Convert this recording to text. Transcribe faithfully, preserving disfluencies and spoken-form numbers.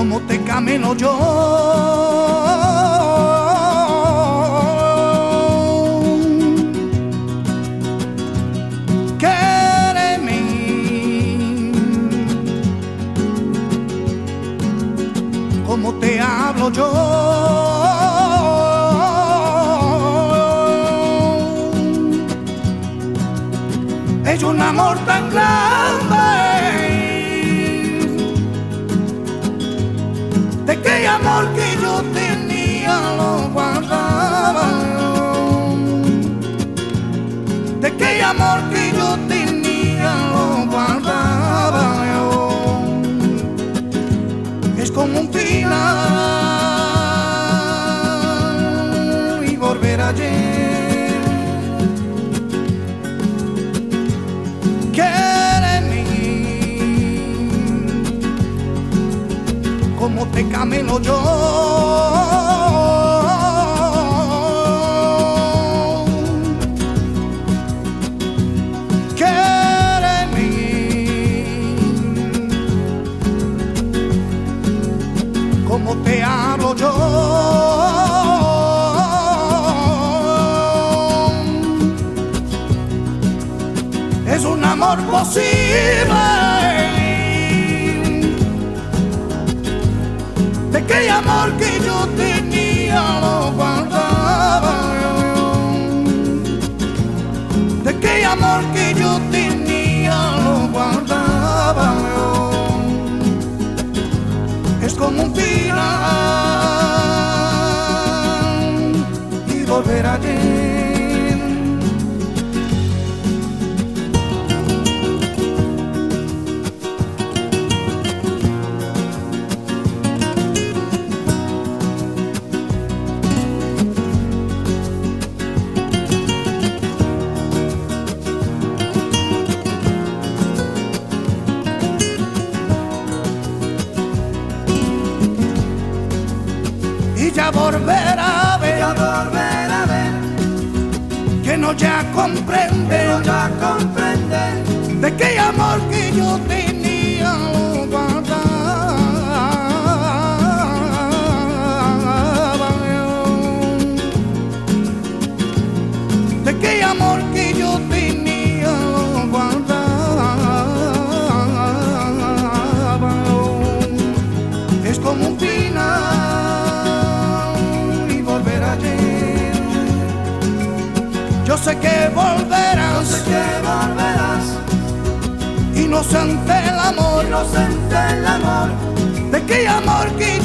como te camino yo. Quéreme como te hablo yo. Es un amor tan grande, de aquel amor que yo tenía lo guardaba, de aquel amor que yo tenía lo guardaba. Es como un final y volver ayer. Como te camino yo. Quéreme como te hablo yo. Es un amor posible, de aquel amor que yo tenía lo guardaba, de aquel amor que yo tenía lo guardaba. Es como un final y volver ayer. Y ya volver a ver, ya volver a ver, que no ya comprende, que no ya comprende, de aquel amor que yo tenía lo guardaba, de aquel amor que yo tenía lo guardaba. Es como un final. Yo sé que volverás, yo sé que volverás, inocente el amor, inocente el amor, de aquel amor que